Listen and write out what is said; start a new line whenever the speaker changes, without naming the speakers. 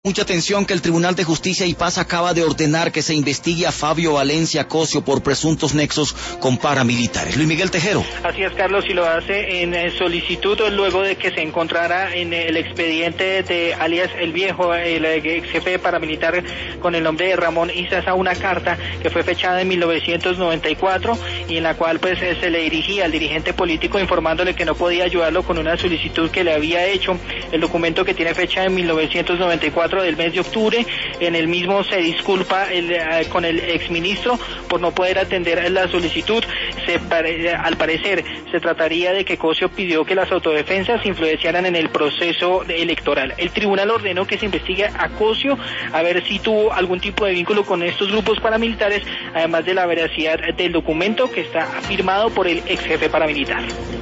Mucha atención que el Tribunal de Justicia y Paz acaba de ordenar que se investigue a Fabio Valencia Cosio por presuntos nexos con paramilitares. Luis Miguel Tejero.
Así es, Carlos, y lo hace en solicitud luego de que se encontrara en el expediente de alias El Viejo, el ex jefe paramilitar con el nombre de Ramón Izaza, una carta que fue fechada en 1994 y en la cual pues se le dirigía al dirigente político informándole que no podía ayudarlo con una solicitud que le había hecho. El documento, que tiene fecha en 1994 del mes de octubre, en el mismo se disculpa con el exministro por no poder atender la solicitud. Al parecer se trataría de que Cosio pidió que las autodefensas influenciaran en el proceso electoral. El tribunal ordenó que se investigue a Cosio a ver si tuvo algún tipo de vínculo con estos grupos paramilitares, además de la veracidad del documento que está firmado por el ex jefe paramilitar.